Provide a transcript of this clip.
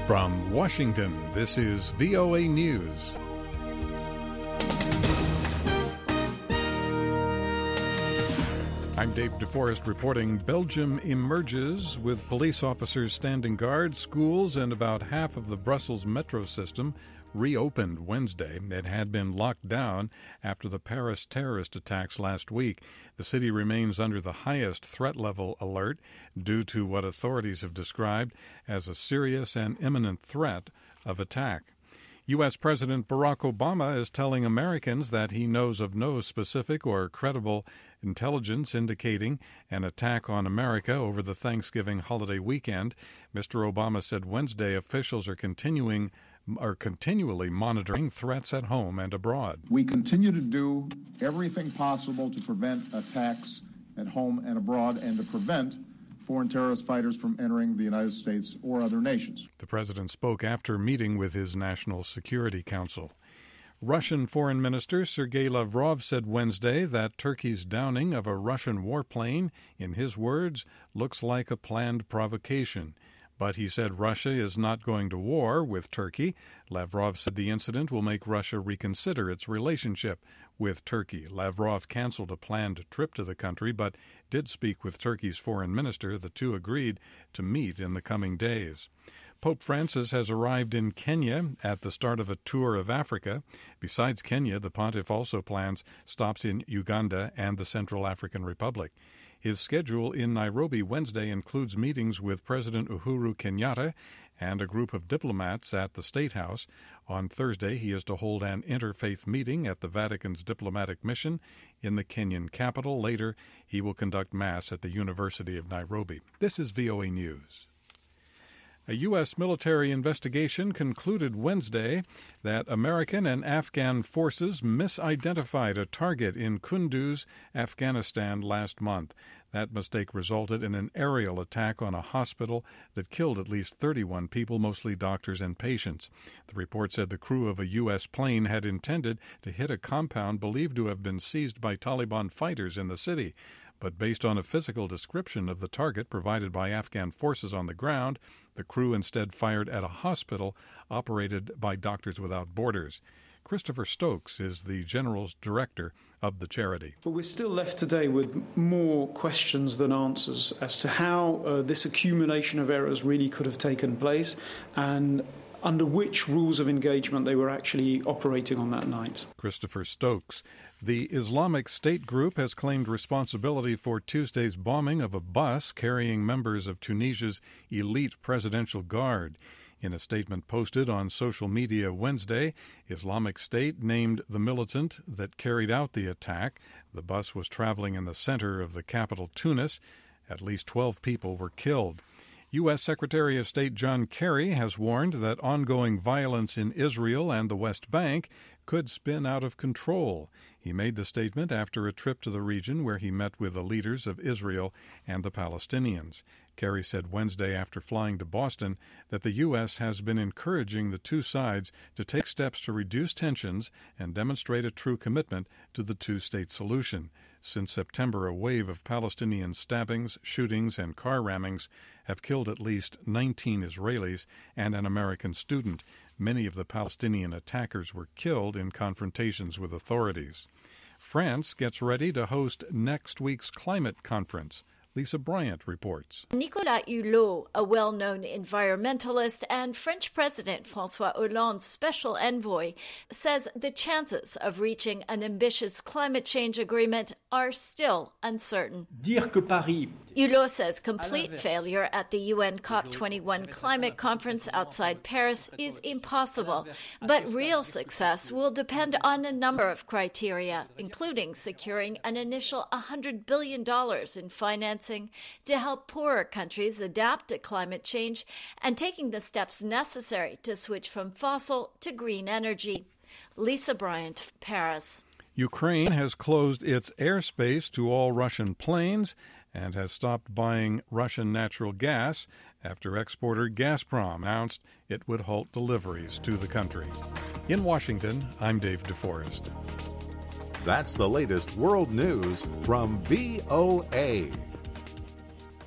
From Washington, this is VOA News. I'm Dave DeForest reporting. Belgium emerges with police officers standing guard. Schools and about half of the Brussels metro system reopened Wednesday. It had been locked down after the Paris terrorist attacks last week. The city remains under the highest threat level alert due to what authorities have described as a serious and imminent threat of attack. U.S. President Barack Obama is telling Americans that he knows of no specific or credible intelligence indicating an attack on America over the Thanksgiving holiday weekend. Mr. Obama said Wednesday officials are continually monitoring threats at home and abroad. We continue to do everything possible to prevent attacks at home and abroad and to prevent foreign terrorist fighters from entering the United States or other nations. The president spoke after meeting with his National Security Council. Russian Foreign Minister Sergei Lavrov said Wednesday that Turkey's downing of a Russian warplane, in his words, looks like a planned provocation. But he said Russia is not going to war with Turkey. Lavrov said the incident will make Russia reconsider its relationship with Turkey. Lavrov canceled a planned trip to the country, but did speak with Turkey's foreign minister. The two agreed to meet in the coming days. Pope Francis has arrived in Kenya at the start of a tour of Africa. Besides Kenya, the pontiff also plans stops in Uganda and the Central African Republic. His schedule in Nairobi Wednesday includes meetings with President Uhuru Kenyatta and a group of diplomats at the State House. On Thursday, he is to hold an interfaith meeting at the Vatican's diplomatic mission in the Kenyan capital. Later, he will conduct Mass at the University of Nairobi. This is VOA News. A U.S. military investigation concluded Wednesday that American and Afghan forces misidentified a target in Kunduz, Afghanistan last month. That mistake resulted in an aerial attack on a hospital that killed at least 31 people, mostly doctors and patients. The report said the crew of a U.S. plane had intended to hit a compound believed to have been seized by Taliban fighters in the city. But based on a physical description of the target provided by Afghan forces on the ground, the crew instead fired at a hospital operated by Doctors Without Borders. Christopher Stokes is the general director of the charity. But we're still left today with more questions than answers as to how this accumulation of errors really could have taken place and under which rules of engagement they were actually operating on that night. Christopher Stokes. The Islamic State group has claimed responsibility for Tuesday's bombing of a bus carrying members of Tunisia's elite presidential guard. In a statement posted on social media Wednesday, Islamic State named the militant that carried out the attack. The bus was traveling in the center of the capital, Tunis. At least 12 people were killed. U.S. Secretary of State John Kerry has warned that ongoing violence in Israel and the West Bank could spin out of control. He made the statement after a trip to the region where he met with the leaders of Israel and the Palestinians. Kerry said Wednesday after flying to Boston that the U.S. has been encouraging the two sides to take steps to reduce tensions and demonstrate a true commitment to the two-state solution. Since September, a wave of Palestinian stabbings, shootings, and car rammings have killed at least 19 Israelis and an American student. Many of the Palestinian attackers were killed in confrontations with authorities. France gets ready to host next week's climate conference. Lisa Bryant reports. Nicolas Hulot, a well-known environmentalist and French President François Hollande's special envoy, says the chances of reaching an ambitious climate change agreement are still uncertain. Hulot says complete failure at the UN COP21 climate conference outside Paris is impossible, but real success will depend on a number of criteria, including securing an initial $100 billion in financing to help poorer countries adapt to climate change and taking the steps necessary to switch from fossil to green energy. Lisa Bryant, Paris. Ukraine has closed its airspace to all Russian planes and has stopped buying Russian natural gas after exporter Gazprom announced it would halt deliveries to the country. In Washington, I'm Dave DeForest. That's the latest world news from VOA.